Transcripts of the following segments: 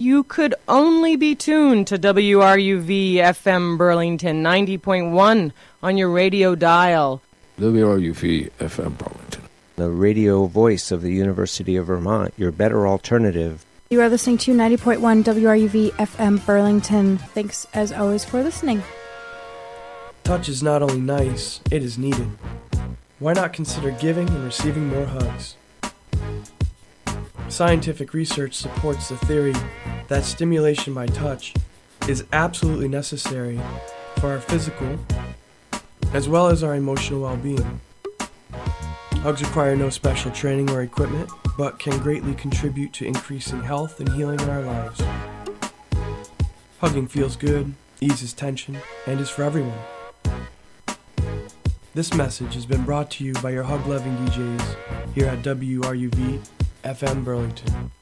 You could only be tuned to WRUV FM Burlington 90.1 on your radio dial. WRUV FM Burlington, the radio voice of the University of Vermont, your better alternative. You are listening to 90.1 WRUV FM Burlington. Thanks as always for listening. Touch is not only nice, it is needed. Why not consider giving and receiving more hugs? Scientific research supports the theory that stimulation by touch is absolutely necessary for our physical as well as our emotional well-being. Hugs require no special training or equipment, but can greatly contribute to increasing health and healing in our lives. Hugging feels good, eases tension, and is for everyone. This message has been brought to you by your hug-loving DJs here at WRUV FM Burlington.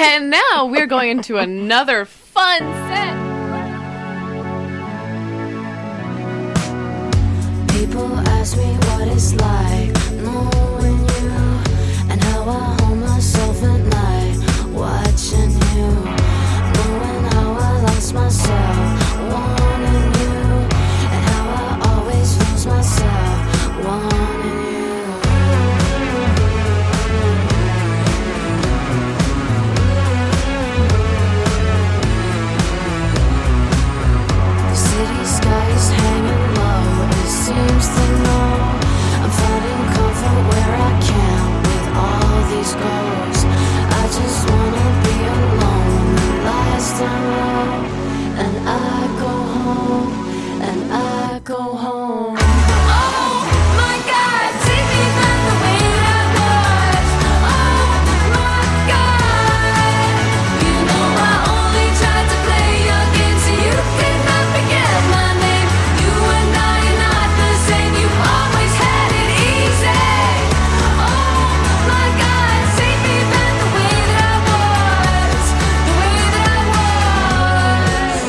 And now we're going into another fun set. People ask me what it's like knowing you, and how I hold myself at night watching you, knowing how I lost myself wanting you, and how I always lose myself wanting you. The city sky is hanging low, it seems to know I'm finding comfort where I can with all these goals. I just wanna be alone when the lights turn low, and I go home, and I go home. Oh my God, take me back the way I was. Oh my God, you know I only tried to play your game so you could not forget my name. You and I are not the same. You always had it easy. Oh my God, take me back the way that I was, the way that I was.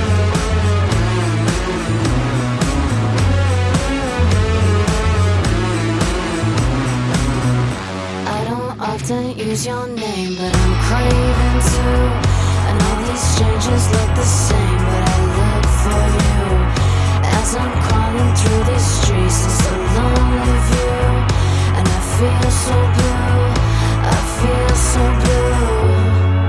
I don't often use your name, but I'm craving to. And all these strangers look the same, but I look for you. As I'm crawling through these streets, it's a lonely view, and I feel so blue, I feel so blue.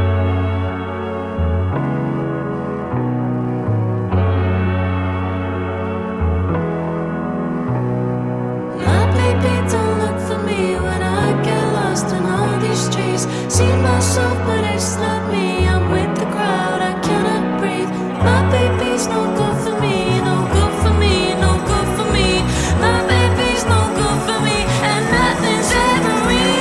My baby don't look for me when I get lost in all these streets. See myself, but it's not me. I'm with the crowd, I cannot breathe. My baby's no good for me, no good for me, no good for me. My baby's no good for me, and nothing's ever real.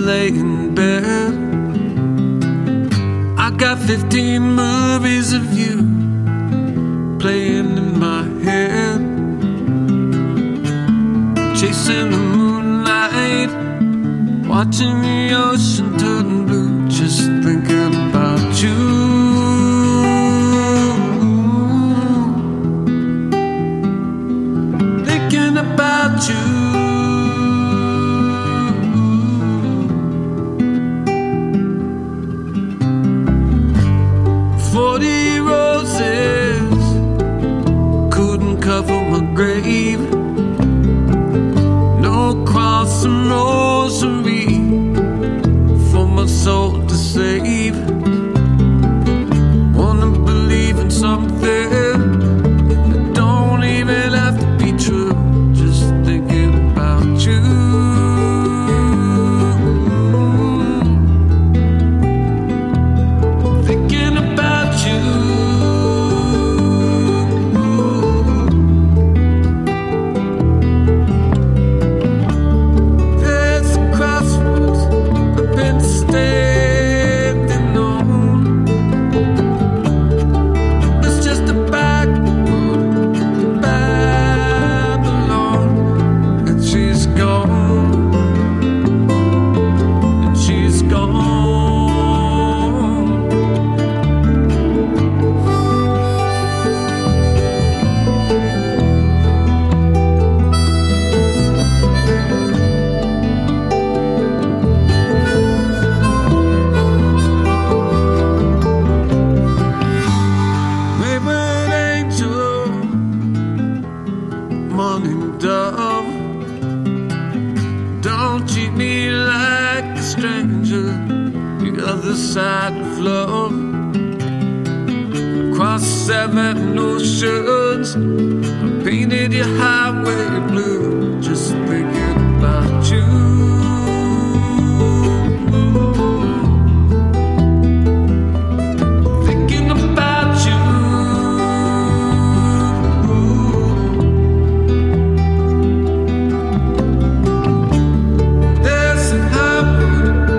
lay in bed. I got 15 movies of you playing in my head, chasing the moonlight, watching the ocean turn blue, just thinking about you. Thinking about you. 40 roses couldn't cover my grave. No cross and rosary for my soul to save. Wanna believe in something that don't even have to be true. Just thinking about you. Thinking about you. There's a crossroads I've been standing on. It's just a back road to Babylon, and she's gone, and she's gone. Wayward angel, morning dove, don't treat me like a stranger. The other side of love, across 7 oceans, I painted your highway blue, just thinking about you.